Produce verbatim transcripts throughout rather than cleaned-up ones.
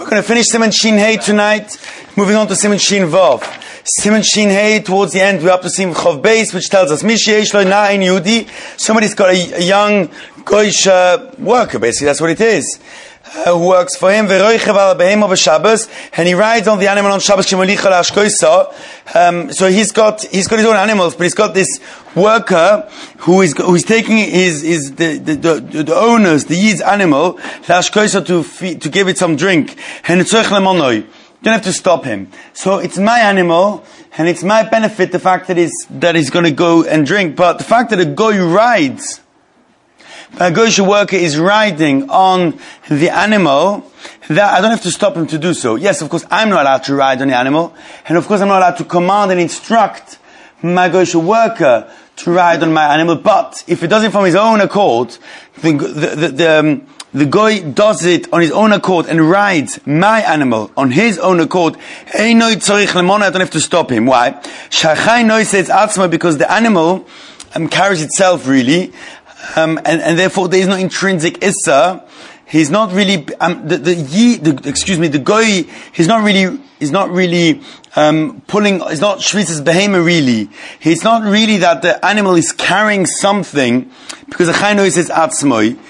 We're going to finish Siman Shin Hey tonight, moving on to Siman Shin Vav. Siman Shin Hey, towards the end, we're up to Siman Chav Beis, which tells us, Mishi Lo Na'in Yehudi, somebody's got a, a young Goyish uh, worker, basically, that's what it is. Uh, who works for him, and he rides on the animal on Shabbos. Um, so he's got he's got his own animals, but he's got this worker who is who is taking his is the the, the the owners the Yid's animal to feed, to give it some drink, and it's don't have to stop him. So it's my animal, and it's my benefit the fact that he's that he's going to go and drink. But the fact that a goy rides. A Goyish worker is riding on the animal, that I don't have to stop him to do so. Yes, of course, I'm not allowed to ride on the animal, and of course I'm not allowed to command and instruct my Goyish worker to ride on my animal, but if he does it from his own accord, the, the, the, the, um, the Goy does it on his own accord and rides my animal on his own accord, I don't have to stop him. Why? Because the animal um, carries itself really, Um, and, and therefore there is no intrinsic issa. He's not really, um, the, the, ye, the, excuse me, the goy, he's not really, he's not really, um, pulling, it's not shvitzas behema really. It's not really that the animal is carrying something, because the chayno says atzmoi.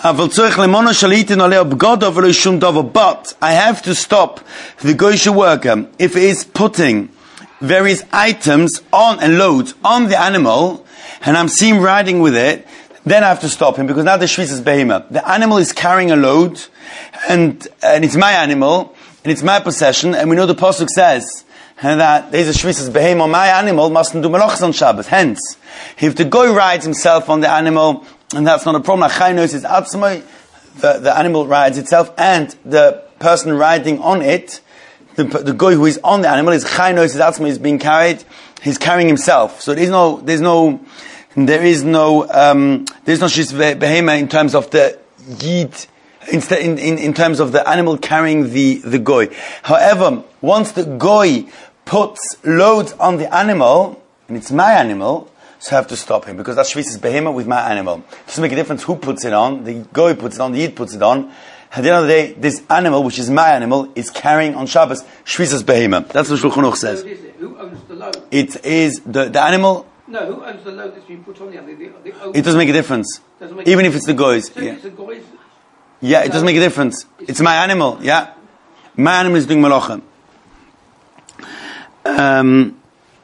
But I have to stop the goyish worker if he is putting various items on and loads on the animal, and I'm seeing him riding with it, then I have to stop him, because now the shvitzas behema. The animal is carrying a load, and and it's my animal, and it's my possession, and we know the pasuk says and that there's a shvitzas behema. My animal mustn't do melachos on Shabbos. Hence, if the goy rides himself on the animal, and that's not a problem, the the animal rides itself, and the person riding on it, the the goy who is on the animal is chaynos, is being carried. He's carrying himself. So there's no there's no. There is no, um, there's no shis behema in terms of the yid, in, in, in terms of the animal carrying the, the goy. However, once the goy puts loads on the animal, and it's my animal, so I have to stop him, because that's shvis behema with my animal. It doesn't make a difference who puts it on, the goy puts it on, the yid puts it on. At the end of the day, this animal, which is my animal, is carrying on Shabbos shvis behema. That's what Shulchan Aruch says. So it, is it? Who owns the load? It is the, the animal. No, who owns the load that's been put on the other? The, the it doesn't make a difference. Make Even a if it's the goys. So yeah. It's the goys. Yeah, it doesn't make a difference. It's, it's my animal, yeah. My animal is doing malacha. Um,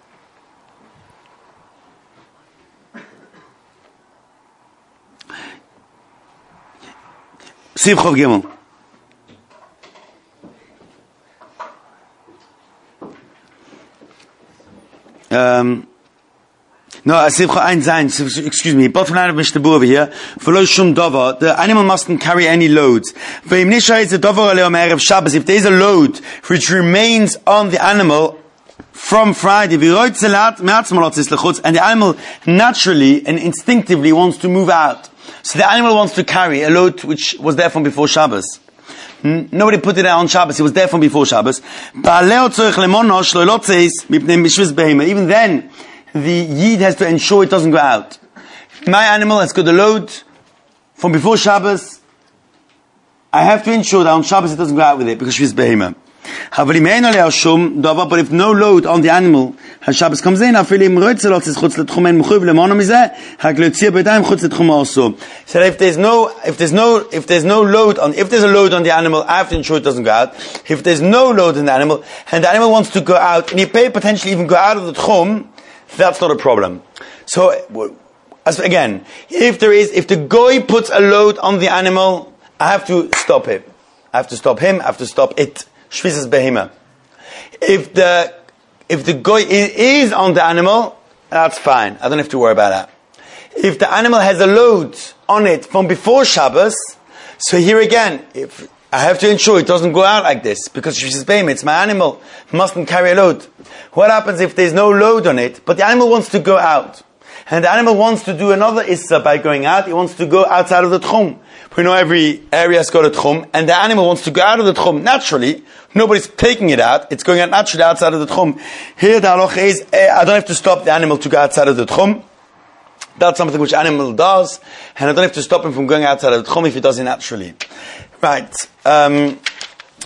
Siv Chav Gimel. Um, No, excuse me, bottom line of Mishnah over here, the animal mustn't carry any loads. If there is a load which remains on the animal from Friday, and the animal naturally and instinctively wants to move out. So the animal wants to carry a load which was there from before Shabbos. Nobody put it out on Shabbos, it was there from before Shabbos. Even then, the yid has to ensure it doesn't go out. My animal has got a load from before Shabbos. I have to ensure that on Shabbos it doesn't go out with it, because she's behema. But if no load on the animal, Shabbos comes in, so if there's no, if there's no, if there's no load on, if there's a load on the animal, I have to ensure it doesn't go out. If there's no load on the animal, and the animal wants to go out, and you may potentially even go out of the tchum, that's not a problem. So, as again, if there is, if the goy puts a load on the animal, I have to stop him. I have to stop him, I have to stop it. Shvisas behema. If the, if the goy is, is on the animal, that's fine. I don't have to worry about that. If the animal has a load on it from before Shabbos, so here again, if I have to ensure it doesn't go out like this, because Shvisas behema, it's my animal, mustn't carry a load. What happens if there's no load on it, but the animal wants to go out? And the animal wants to do another issa by going out, he wants to go outside of the tchum. We know every area's got a tchum, and the animal wants to go out of the tchum naturally. Nobody's taking it out, it's going out naturally outside of the tchum. Here the halacha is, eh, I don't have to stop the animal to go outside of the tchum. That's something which animal does, and I don't have to stop him from going outside of the tchum if he does it naturally. Right. Um,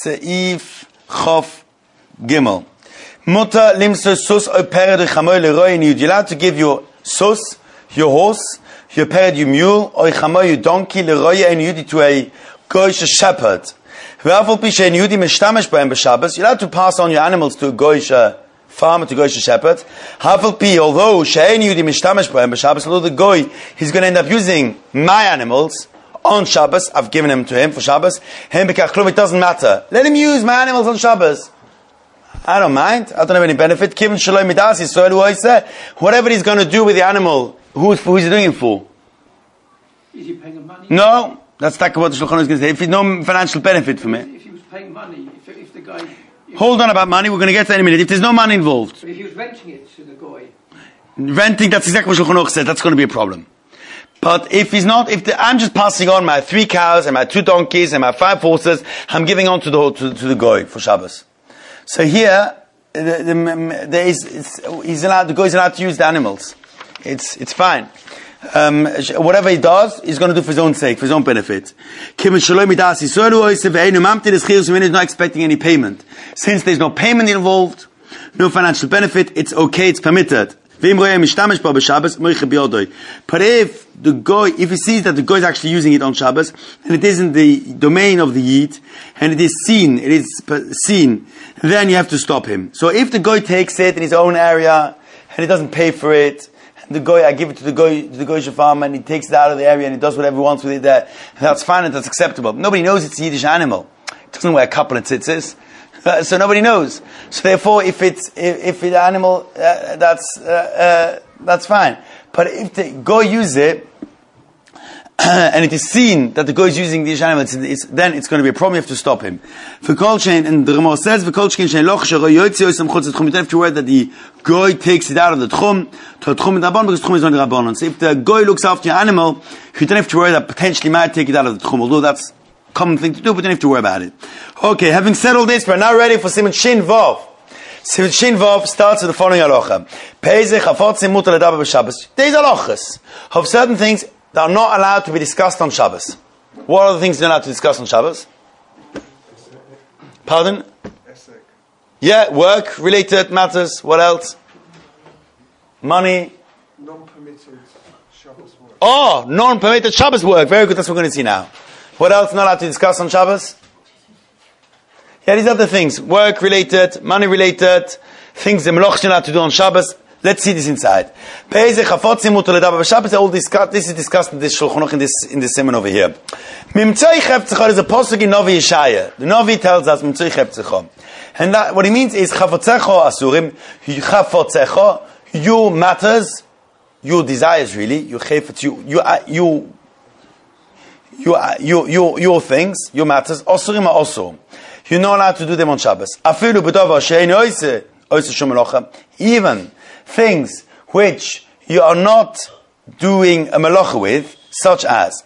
Seif Chof Gimel. Mutter limso sus o pered chamoy leroy. You're allowed to give your sus, your horse, your pered, your mule, or chamoy, your donkey, leroy and yudi to a goyish shepherd. You're allowed to pass on your animals to a goyish farmer, to goyish shepherd. Although although the goy he's going to end up using my animals on Shabbos, I've given them to him for Shabbos. It doesn't matter. Let him use my animals on Shabbos. I don't mind. I don't have any benefit. Whatever he's going to do with the animal, who's who's he doing it for? Is he paying him money? No, that's not what the Shulchan is going to say. If there's no financial benefit for me. If he was paying money, if, if the guy... If Hold on about money, we're going to get to that in a minute. If there's no money involved. But if he was renting it to the guy... Renting, that's exactly what Shulchan Aruch said. That's going to be a problem. But if he's not, if the, I'm just passing on my three cows and my two donkeys and my five horses, I'm giving on to the to, to the goy for Shabbos. So here, the, the, there is, it's, he's allowed, the goy is allowed to use the animals. It's it's fine. Um, whatever he does, he's going to do for his own sake, for his own benefit. He's not expecting any payment. Since there's no payment involved, no financial benefit, it's okay, it's permitted. But if the guy, if he sees that the guy is actually using it on Shabbos, and it isn't the domain of the Yid, and it is seen, it is seen, then you have to stop him. So if the guy takes it in his own area, and he doesn't pay for it, and the guy, I give it to the guy, to the Goyish farm, and he takes it out of the area, and he does whatever he wants with it there, that's fine, and that's acceptable. Nobody knows it's a Yiddish animal. It doesn't wear a couple of tzitzis. Uh, so nobody knows. So therefore, if it's if, if the animal, uh, that's uh, uh, that's fine. But if the go use it, and it is seen that the go is using these animals, it's, it's, then it's going to be a problem. You have to stop him. For kol shein, and the Ramah says, for kol shein shein loch shero yotzi osam chutz tchum. You don't have to worry that the goy takes it out of the tchum to tchum rabbanon, because tchum is on the rabbanon. So if the goy looks after your animal, you don't have to worry that potentially might take it out of the tchum. Although that's common thing to do, but you don't have to worry about it. Okay, having said all this, we're now ready for Siman Shin Vav. Siman Shin Vav starts with the following halacha. Peizeh chafotzim mutar ledaber b'Shabbos. These halachas of certain things that are not allowed to be discussed on Shabbos. What are the things you're not allowed to discuss on Shabbos? Pardon? Yeah, work-related matters. What else? Money. Non-permitted Shabbos work. Oh, non-permitted Shabbos work. Very good, that's what we're going to see now. What else not allowed to discuss on Shabbos? Yeah, these other things. Work-related, money-related, things the melachos are allowed to do on Shabbos. Let's see this inside. Peizeh chafotzim mutar ledaber b'Shabbos. All discussed. This is discussed in this Shulchan Aruch in this in this sermon over here. Mimtzei cheftzcha is a pasuk in Novi Yeshaya. The Novi tells us Mimtzei cheftzcha, and that, what he means is chafotzecha asurim. Chafotzecha, your matters, your desires, really, your chefetz, you you you. Your, your, your, your things, your matters, asurim are also. You're not allowed to do them on Shabbos. Even things which you are not doing a melacha with, such as,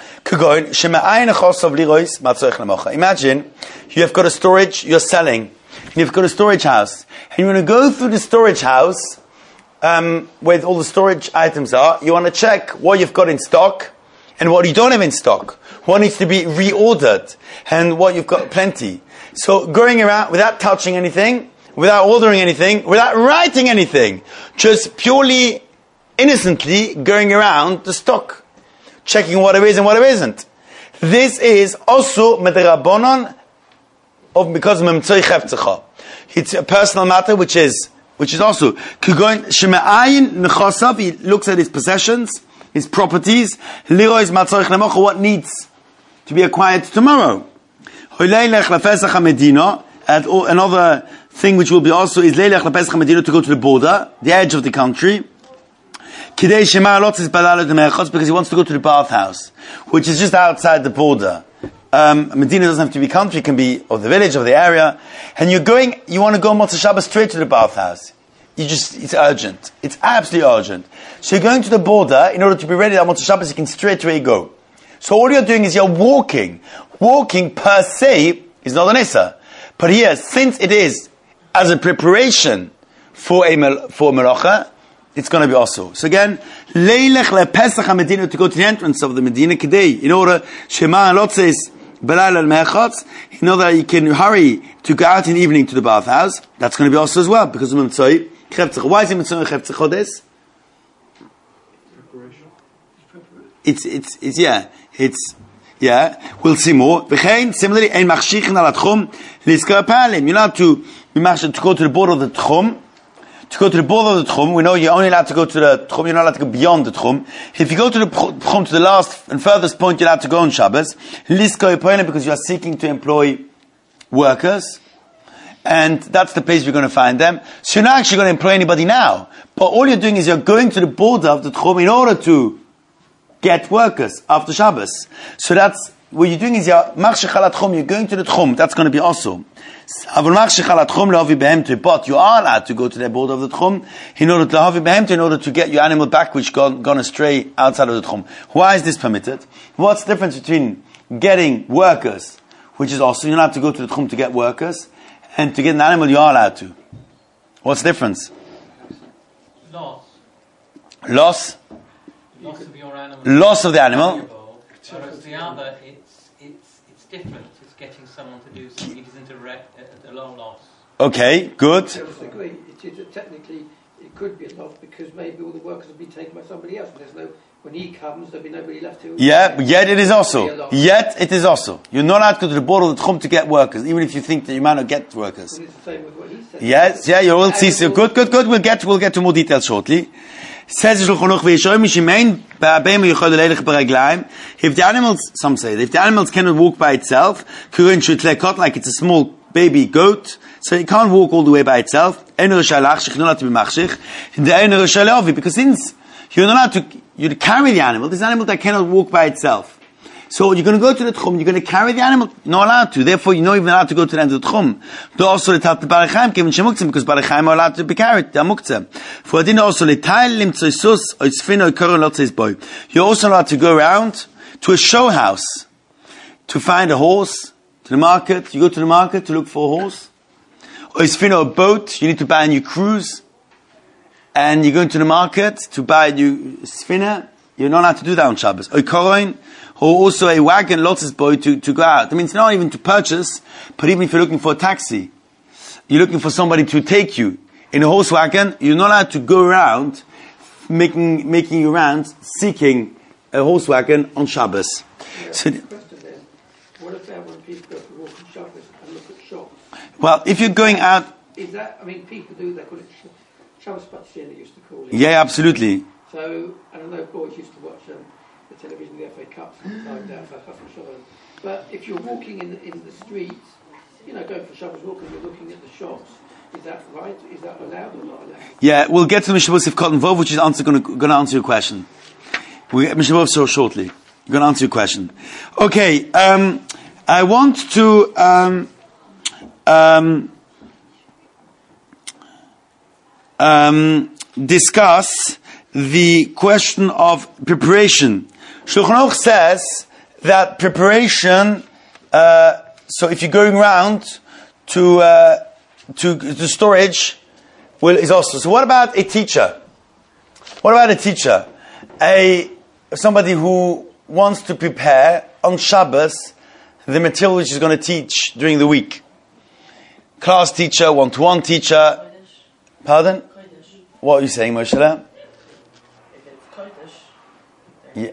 imagine you have got a storage, you're selling, you've got a storage house, and you want to go through the storage house, um, where all the storage items are, you want to check what you've got in stock, and what you don't have in stock, what needs to be reordered, and what you've got plenty. So going around without touching anything, without ordering anything, without writing anything, just purely, innocently going around the stock, checking what it is and what it isn't. This is also mederabonon of because memtzoi cheftzcha. It's a personal matter which is which is also kugoin shema'ayin nechasav. He looks at his possessions, his properties, what needs to be acquired tomorrow. And another thing which will be also is to go to the border, the edge of the country, because he wants to go to the bathhouse, which is just outside the border. Um, Medina doesn't have to be country, it can be of the village, of the area, and you're going, you want to go Motzei Shabbos straight to the bathhouse. You just, it's urgent. It's absolutely urgent. So you're going to the border in order to be ready on Motzei Shabbos, you can straight away go. So all you're doing is you're walking. Walking per se is not an issa. But here, since it is as a preparation for a for a melacha, it's going to be also. So again, leilech lePesach HaMedina, to go to the entrance of the Medina Kedei, in order Shema Alot says Belayla al-Mechotz, you know that you can hurry to go out in the evening to the bathhouse. That's going to be also as well, because of Mitzvah. Why is it Mitzvah Cheftzich Chodes? It's, it's, it's, yeah, it's, yeah, we'll see more. V'chein, similarly, ein machshichin al atchum, liskar palim. You're not to, to go to the border of the tchum. To go to the border of the tchum, we know you're only allowed to go to the tchum, you're not allowed to go beyond the tchum. If you go to the tchum, to the last and furthest point, you're allowed to go on Shabbos. Liskar palim, because you are seeking to employ workers. And that's the place you're going to find them. So you're not actually going to employ anybody now. But all you're doing is you're going to the border of the tchum in order to get workers after Shabbos. So that's, what you're doing is you're, you're going to the tchum. That's going to be also. But you are allowed to go to the border of the tchum in order to in order to get your animal back which gone, gone astray outside of the tchum. Why is this permitted? What's the difference between getting workers, which is also, you're not allowed to go to the tchum to get workers, and to get an animal you are allowed to? What's the difference? Loss. Loss? Loss of your animal. Loss of the animal. Whereas the other, it's it's it's different. It's getting someone to do something. It isn't a, re- a, a low loss. Okay, good. I disagree. It is a technically it could be a loss because maybe all the workers will be taken by somebody else. And there's no when he comes, there'll be nobody left to. Yeah, but yet it is also. Yet it is also. You're not allowed to go to the border of the tchum to get workers, even if you think that you might not get workers. Well, it's the same with what he said. Yes, yeah, you will see. So good, good, good. We'll get we'll get to more details shortly. Says if the animals, some say, if the animals cannot walk by itself, like it's a small baby goat, so it can't walk all the way by itself. Because since you're not allowed to, you carry the animal, this animal that cannot walk by itself. So you're going to go to the tchum, you're going to carry the animal, you're not allowed to. Therefore, you're not even allowed to go to the end of the tchum. Though also the tat barachaim given shemuktzim, because barachaim are allowed to be carried, the muktzim. For adin also the tail lim tzoisus oisfin oikoron lotzis boy. You're also allowed to go around to a show house to find a horse, to the market. You go to the market to look for a horse. Oisfin a boat, you need to buy a new cruise. And you're going to the market to buy a new sfina. You're not allowed to do that on Shabbos. Oikoron, or also a wagon, lotzis boy, to, to go out. I mean, it's not even to purchase, but even if you're looking for a taxi, you're looking for somebody to take you in a horse wagon, you're not allowed to go around making making you around seeking a horse wagon on Shabbos. Yeah, So, the question then, what about when people go to walk on Shabbos and look at shops? well, if you're going out, Is that, I mean, people do, they call it sh- Shabbos Patzien, they used to call it. yeah, absolutely. So, and I know boys used to watch um, the television, the F A Cups, and time down for Chafin Shalom. But if you're walking in the, in the streets, you know, going for Shabbos walking, you're looking at the shops. Is that right? Is that allowed or not allowed? Yeah, we'll get to the Mishnah of Cotton Vov, which is answer, going to answer your question. We'll get Mishnah Vov so shortly. We're going to answer your question. Okay, um, I want to um, um, um, discuss the question of preparation. Shulchan Aruch says that preparation, uh, so if you're going around to, uh, to, to storage, well, is also. So what about a teacher? What about a teacher? A, somebody who wants to prepare on Shabbos the material which he's going to teach during the week. Class teacher, one-to-one teacher. Pardon? What are you saying, Moshe? Yeah.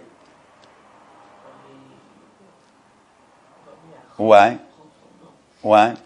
Why? Why?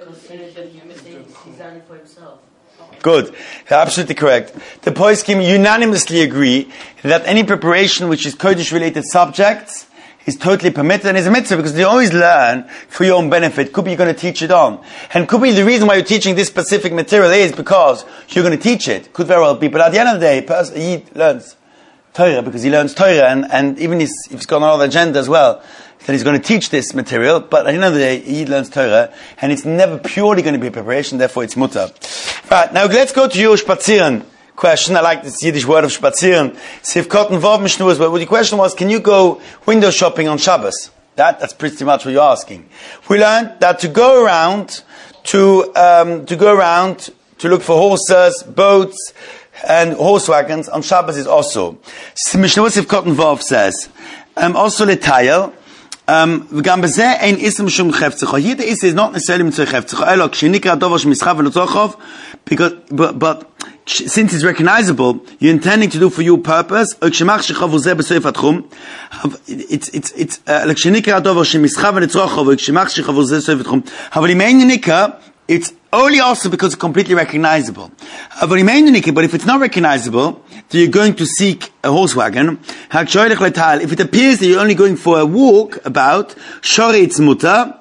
Good. Absolutely correct. The poskim unanimously agree that any preparation which is Kodesh related subjects is totally permitted and is a mitzvah because you always learn for your own benefit. Could be you're going to teach it on. And could be the reason why you're teaching this specific material is because you're going to teach it. Could very well be. But at the end of the day, person, he learns Torah because he learns Torah and, and even if he's got another agenda as well, that he's going to teach this material, but at the end of the day, he learns Torah, and it's never purely going to be a preparation, therefore it's mutter. Right, now let's go to your spazieren question. I like this Yiddish word of spazieren. Sivkot and Vov Mishnus, but the question was, can you go window shopping on Shabbos? That, that's pretty much what you're asking. We learned that to go around, to, um, to go around, to look for horses, boats, and horse wagons on Shabbos is also. Mishnah Sivkot and Vov says, um, also letayel, Um, וגם בזה אין איסם שום חפצך. Here the issue is not necessarily mitzvah חפצך, אלא כשנקרא הדבר שמשחב ולצורכוב, because, but, but since it's recognizable, you're intending to do for your purpose, או כשמח שחוב וזה בסוף התחום, it's, it's, it's, uh, כשנקרא הדבר שמשחב ולצורכוב, או כשמח שחוב וזה בסוף התחום, אבל אם אין נקרא, it's only also because it's completely recognizable. But if it's not recognizable, then you're going to seek a horse wagon. If it appears that you're only going for a walk about, it's mutter.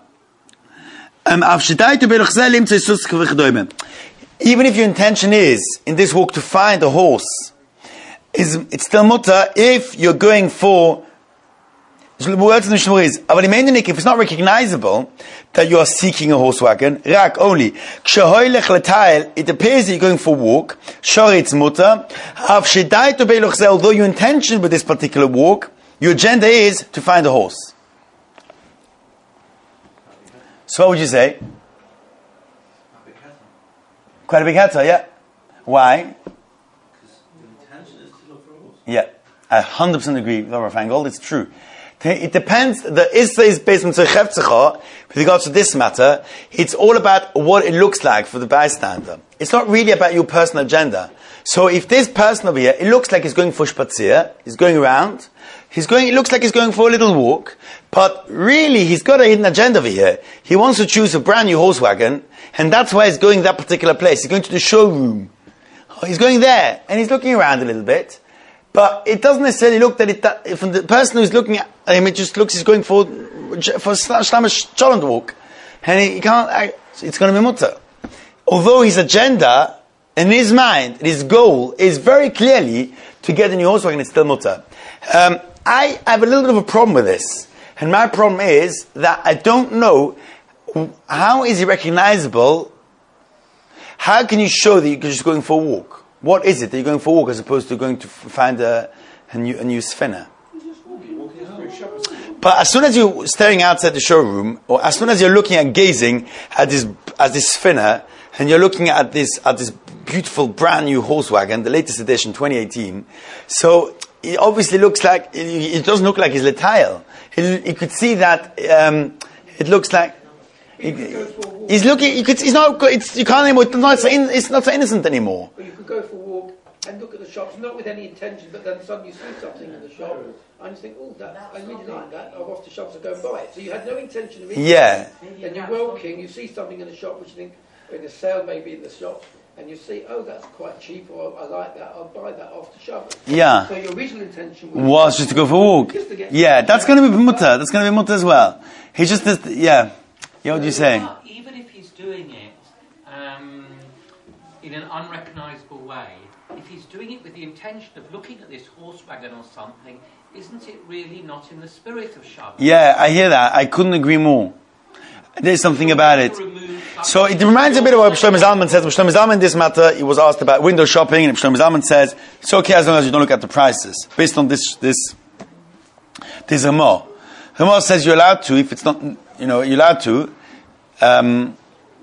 Even if your intention is, in this walk, to find a horse, is it's still mutter if you're going for if it's not recognizable that you are seeking a horse wagon, rak only. It appears that you're going for a walk. Although your intention with this particular walk, your agenda is to find a horse. So what would you say? Quite a big heter, yeah. Why? Because the intention is to look for a horse. Yeah, I one hundred percent agree with Rav Feingold. It's true. It depends. The Issa is based on Tzechevtzecha. With regards to this matter, it's all about what it looks like for the bystander. It's not really about your personal agenda. So if this person over here, it looks like he's going for spazier, he's going around, he's going, it looks like he's going for a little walk, but really he's got a hidden agenda over here. He wants to choose a brand new horse wagon, and that's why he's going that particular place. He's going to the showroom. He's going there, and he's looking around a little bit. But it doesn't necessarily look that it, that, from the person who's looking at him, it just looks he's going for, for Shlamish Cholland walk. And he, he can't, it's going to be mutter. Although his agenda, in his mind, his goal is very clearly to get a new horse wagon, it's still mutter. Um, I have a little bit of a problem with this. And my problem is that I don't know how is he recognizable. How can you show that you're just going for a walk? What is it that you're going for a walk as opposed to going to f- find a, a new a new sfina? But as soon as you're staring outside the showroom, or as soon as you're looking at gazing at this at this sfina, and you're looking at this at this beautiful brand new horse wagon, the latest edition, twenty eighteen, so it obviously looks like it, it doesn't look like his letile. You could see that um, it looks like. He's looking. You could. He's not. It's, you can't anymore. It's not, so in, it's not so innocent anymore. But you could go for a walk and look at the shops, not with any intention, but then suddenly you see something in the shop, and you think, "Oh, that I really like that." I'll go off to shops and go and buy it. So you had no intention of it. Yeah. And you're walking. You see something in the shop, which you think, or in a sale maybe in the shop, and you see, "Oh, that's quite cheap," or "I like that. I'll buy that off the shop." Yeah. So your original intention was, was just to go for a walk. Just to get Yeah, that's going to be mutter. That's going to be mutter as well. He just does. Yeah. Yeah. What do you say? Even if he's doing it um, in an unrecognisable way, if he's doing it with the intention of looking at this horse wagon or something, isn't it really not in the spirit of Shabbat? Yeah, I hear that. I couldn't agree more. There's something about it. So it reminds a bit of what Shlomo Zalman says. Shlomo Zalman in this matter, he was asked about window shopping, and Shlomo Zalman says, it's okay as long as you don't look at the prices. Based on this, this, this Ramah. Ramah says you're allowed to, if it's not, you know, you're allowed to. Um,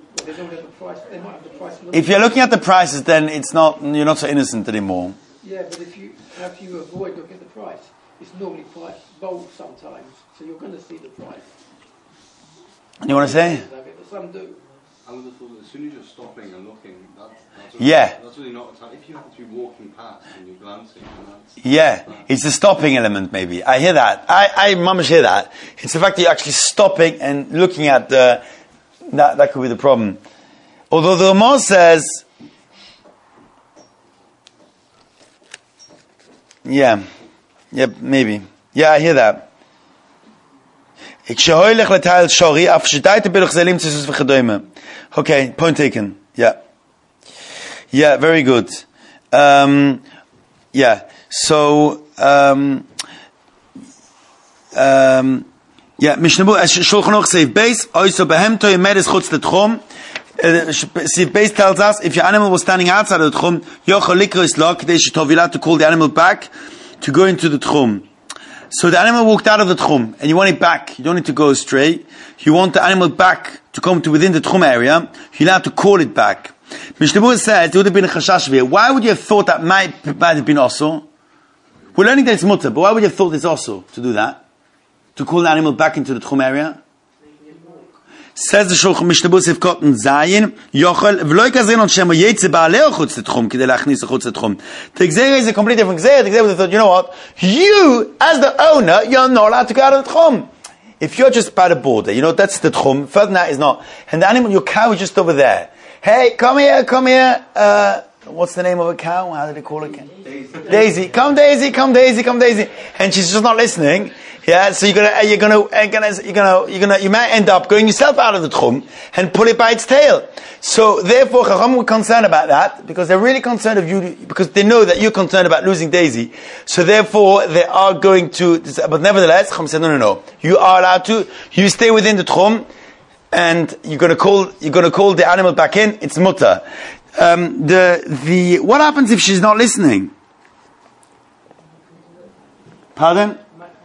if you're looking at the prices, then it's not, you're not so innocent anymore. Yeah, but if you, how do you avoid looking at the price? It's normally quite bold sometimes, so you're going to see the price. You want to say? But some do. I would have thought that as soon as you're stopping and looking, that, that's really, yeah. That's really not a time. If you happen to be walking past and you're glancing, and that's, yeah, that's it's the stopping element. Maybe I hear that. I, I, mamish hear that. It's the fact that you're actually stopping and looking at the. That that could be the problem. Although the Ramah says, yeah, yeah, maybe, yeah, I hear that. Okay, point taken. Yeah. Yeah, very good. Um, yeah, so, um, um, yeah, Mishnabu, Shulchan Aruch Seif Beis, Oiso Behemto Yemeres Chutz L'Tchum. Seif Beis tells us, if your animal was standing outside of the Tchum, Yochel Likro Islo, K'dei Shetovilah, to call the animal back, to go into the Tchum. So the animal walked out of the Tchum, and you want it back. You don't need to go astray. You want the animal back to come to within the Tchum area. You're allowed to call it back. Mishnah says, it would have been a chashash v'eh. Why would you have thought that might, might have been also? We're learning that it's mutter, but why would you have thought it's also to do that? to call the animal back into the Tchum area? Says the Shulchan Mishnah Berurah Sif Kotten Zayin, Yochel, v'lo yikazein on Shemo Yetze Ba'aleo chutz l'tchum, kidei lachnis chutz l'tchum. The Gzeira is a completely different Gzeira. The Gzeira thought, you know what? You, as the owner, you're not allowed to go out of the Tchum. If you're just by the border, you know, that's the Tchum. Further than that is not. And the animal, your cow is just over there. Hey, come here, come here. Uh, what's the name of a cow? How do they call it again? Daisy. Daisy. Come Daisy, come Daisy, come Daisy. And she's just not listening. Yeah, so you're gonna, you're gonna, you're gonna, you're gonna, you're gonna, you might end up going yourself out of the Tchum and pull it by its tail. So therefore, Chacham were concerned about that because they're really concerned of you, because they know that you're concerned about losing Daisy. So therefore, they are going to, but nevertheless, Chacham said, no, no, no. You are allowed to, you stay within the Tchum, and you're gonna call, you're gonna call the animal back in, it's mutter. Um, the, the, what happens if she's not listening? Pardon?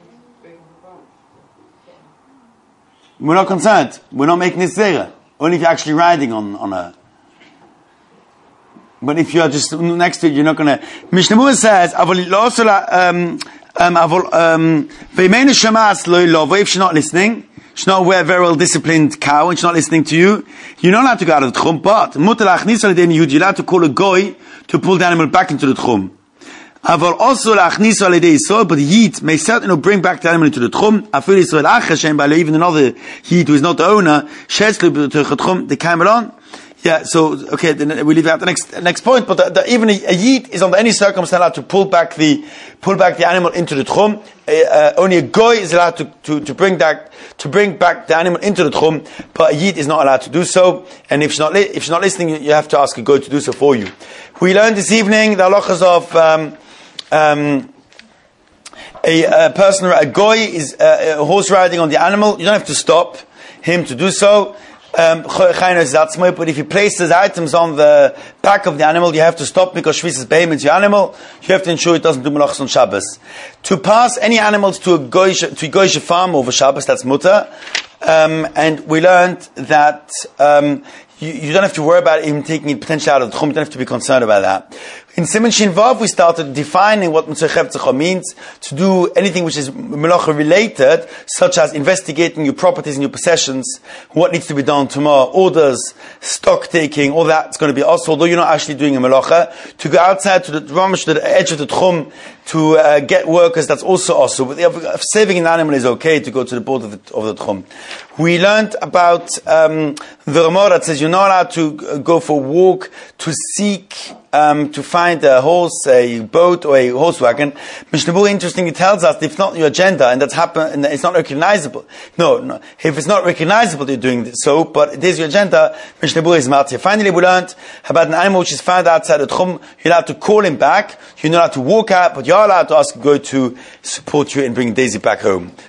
We're not concerned. We're not making this zera. Only if you're actually riding on, on her. But if you're just next to it, you're not going to... Mishnah Berurah says, um, um, if she's not listening, she's not aware, very well disciplined cow, and she's not listening to you, you're not allowed to go out of the tchum, but you're allowed to call a goy to pull the animal back into the tchum. Aval also lachnis al yedei Yisrael, but Yid may certainly bring back the animal into the tchum. Afil Yisrael acher shem ba'alei, even another Yid who is not the owner, shetzlu b'tech tchum, the camelon. Yeah, so, okay, then we leave out the next, next point, but the, the, even a, a Yid is under any circumstance allowed to pull back the, pull back the animal into the tchum. Uh, only a goy is allowed to, to, to bring back, to bring back the animal into the tchum, but a Yid is not allowed to do so. And if she's not, li- if she's not listening, you have to ask a goy to do so for you. We learned this evening the halachas of, um, Um, a, a person, a goy is uh, a horse riding on the animal. You don't have to stop him to do so. Um, but if he places items on the back of the animal, you have to stop because shvisas behem is your animal. You have to ensure it doesn't do malachas on Shabbos. To pass any animals to a goy, to a goyish farm over Shabbos, that's mutter. Um, and we learned that um, you, you don't have to worry about him taking it potentially out of the tchum. You don't have to be concerned about that. In Siman Shin Vav, we started defining what Mitzvah Chevtzecha means, to do anything which is melacha related, such as investigating your properties and your possessions, what needs to be done tomorrow, orders, stock taking, all that's going to be also, although you're not actually doing a melacha. To go outside to the Ramash, to the edge of the tchum, to uh, get workers, that's also also. But the, saving an animal is okay to go to the border of the, of the tchum. We learned about um, the Ramah that says you're not allowed to go for a walk, to seek Um, to find a horse, a boat, or a horse wagon. Mishnah Berurah interestingly tells us that if not your agenda, and that's happen, it's not recognizable. No, no. If it's not recognizable, you're doing so, but it is your agenda. Mishnah Berurah is matir. Finally, we learned about an animal which is found outside the tchum. You're allowed to call him back. You're not allowed to walk out, but you're allowed to ask a goy to support you in bringing Daisy back home.